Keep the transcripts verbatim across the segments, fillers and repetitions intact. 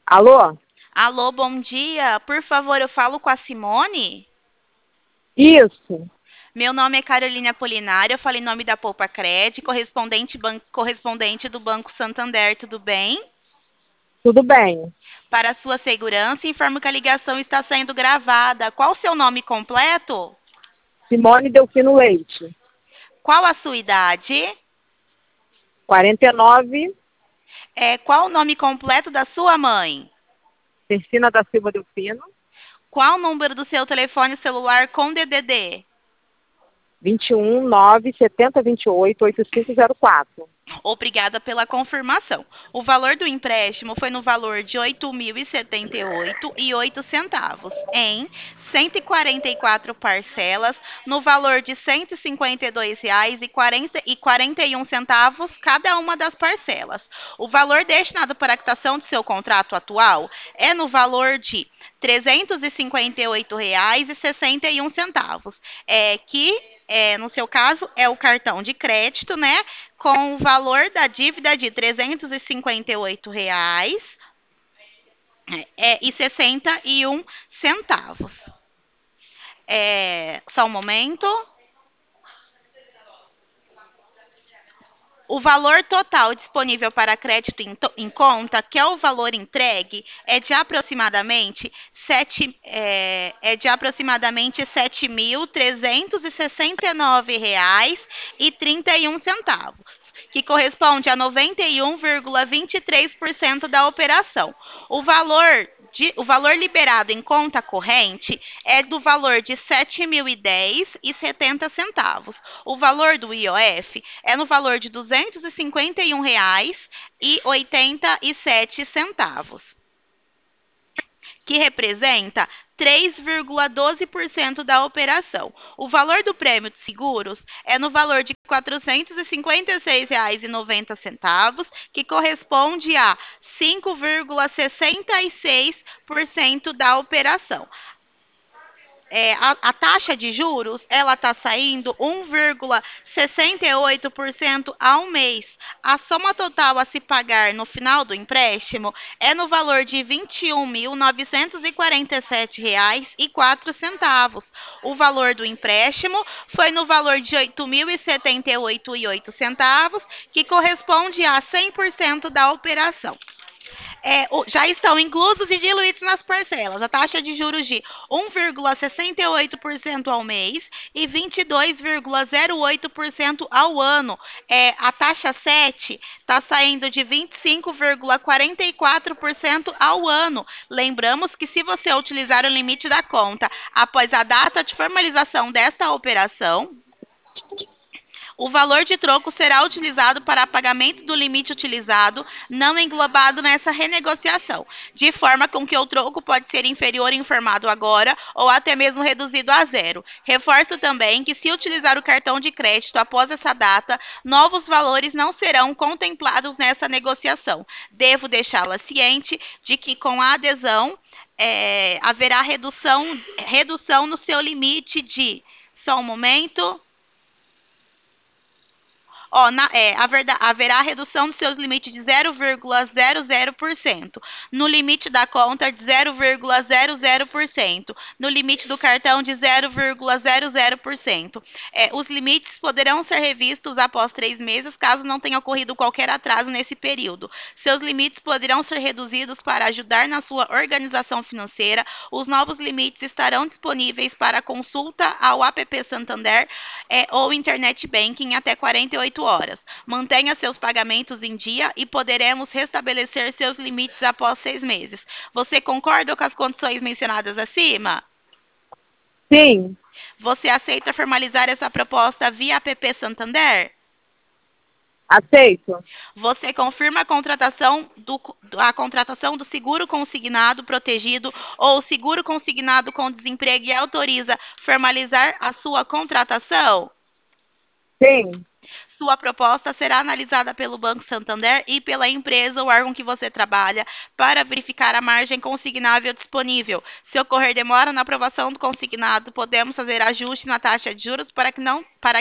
Alô? Alô, bom dia. Por favor, eu falo com a Simone? Isso, Meu nome é Carolina Apolinário, eu falo em nome da Poupa Cred, correspondente, ban- correspondente do Banco Santander, tudo bem? tudo bem. Para sua segurança, informo que a ligação está sendo gravada. Qual o seu nome completo? Simone Delfino Leite, Qual a sua idade? quarenta e nove, É, qual o nome completo da sua mãe? Tercina da Silva Delfino, Qual o número do seu telefone celular com D D D? vinte e um, nove, setenta, vinte e oito, oitenta e cinco zero quatro. Obrigada pela confirmação. O valor do empréstimo foi no valor de oito mil e setenta e oito e oito centavos, em cento e quarenta e quatro parcelas, no valor de cento e cinquenta e dois reais e quarenta e quarenta e um centavos cada uma das parcelas. O valor destinado para a quitação do seu contrato atual é no valor de trezentos e cinquenta e oito reais e sessenta e um centavos, é que é, no seu caso é o cartão de crédito, né? Com o valor da dívida de trezentos e cinquenta e oito reais é, e sessenta e um centavos. É, só um momento. O valor total disponível para crédito em, to- em conta, que é o valor entregue, é de aproximadamente sete, é, é de aproximadamente sete mil trezentos e sessenta e nove reais e trinta e um centavos, que corresponde a noventa e um vírgula vinte e três por cento da operação. O valor de- o valor liberado em conta corrente é do valor de sete mil e dez e setenta centavos. O valor do I O F é no valor de duzentos e cinquenta e um reais e oitenta e sete centavos, que representa três vírgula doze por cento da operação. O valor do prêmio de seguros é no valor de quatrocentos e cinquenta e seis reais e noventa centavos, que corresponde a cinco vírgula sessenta e seis por cento da operação. É, a, a taxa de juros ela está saindo um vírgula sessenta e oito por cento ao mês. A soma total a se pagar no final do empréstimo é no valor de vinte e um mil novecentos e quarenta e sete reais e quatro centavos. O valor do empréstimo foi no valor de oito mil e setenta e oito e oito centavos, que corresponde a cem por cento da operação. É, o- já estão inclusos e diluídos nas parcelas. A taxa de juros de um vírgula sessenta e oito por cento ao mês e vinte e dois vírgula zero oito por cento ao ano. É, a taxa sete está saindo de vinte e cinco vírgula quarenta e quatro por cento ao ano. Lembramos que se você utilizar o limite da conta após a data de formalização desta operação, o valor de troco será utilizado para pagamento do limite utilizado, não englobado nessa renegociação, de forma com que o troco pode ser inferior informado agora ou até mesmo reduzido a zero. Reforço também que, se utilizar o cartão de crédito após essa data, novos valores não serão contemplados nessa negociação. Devo deixá-la ciente de que, com a adesão, é, haverá redução, redução no seu limite de. Só um momento. Ó, na- é, haverá, haverá redução dos seus limites de zero vírgula zero zero por cento, no limite da conta de zero vírgula zero zero por cento, no limite do cartão de zero vírgula zero zero por cento. É, os limites poderão ser revistos após três meses, caso não tenha ocorrido qualquer atraso nesse período. Seus limites poderão ser reduzidos para ajudar na sua organização financeira. Os novos limites estarão disponíveis para consulta ao app Santander é, ou Internet Banking até quarenta e oito horas. Mantenha seus pagamentos em dia e poderemos restabelecer seus limites após seis meses. Você concorda com as condições mencionadas acima? Sim, Você aceita formalizar essa proposta via app Santander? aceito. Você confirma a contratação do, a contratação do seguro consignado protegido ou seguro consignado com desemprego e autoriza formalizar a sua contratação? Sim, Sua proposta será analisada pelo Banco Santander e pela empresa ou órgão que você trabalha para verificar a margem consignável disponível. Se ocorrer demora na aprovação do consignado, podemos fazer ajuste na taxa de juros para que não para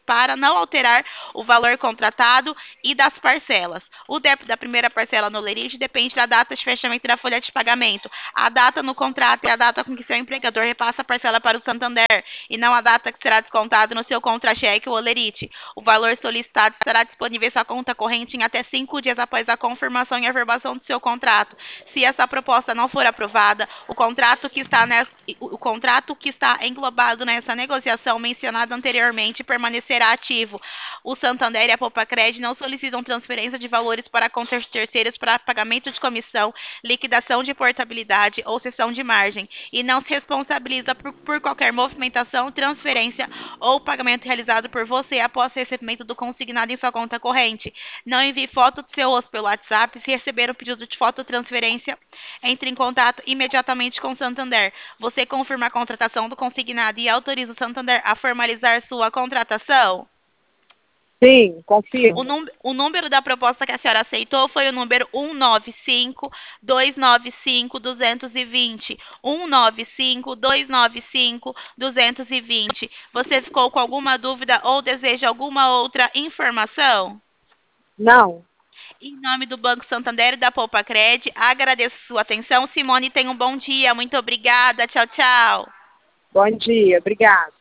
para não alterar o valor contratado e das parcelas. O débito da primeira parcela no lerite depende da data de fechamento da folha de pagamento. A data no contrato é a data com que seu empregador repassa a parcela para o Santander e não a data que será descontado no seu contra-cheque ou lerite. O valor solicitado estará disponível em sua conta corrente em até cinco dias após a confirmação e averbação do seu contrato. Se essa proposta não for aprovada, o contrato que está, nessa, o contrato que está englobado nessa negociação mencionada anteriormente permanecerá ativo. O Santander e a Poupa-Cred não solicitam transferência de valores para contas terceiras para pagamento de comissão, liquidação de portabilidade ou cessão de margem e não se responsabiliza por, por qualquer movimentação, transferência ou pagamento realizado por você após o recebimento do consignado em sua conta corrente. Não envie foto do seu rosto pelo WhatsApp. Se receber um pedido de fototransferência, entre em contato imediatamente com o Santander. Você confirma a contratação do consignado e autoriza o Santander a formalizar sua contratação? Sim, O, confirmo. num, o número da proposta que a senhora aceitou foi o número um nove cinco, dois nove cinco, dois dois zero. um nove cinco, dois nove cinco, dois dois zero. Você ficou com alguma dúvida ou deseja alguma outra informação? Não. Em nome do Banco Santander e da Poupa-Cred, agradeço sua atenção. Simone, tenha um bom dia. Muito obrigada. Tchau, tchau. Bom dia, obrigada.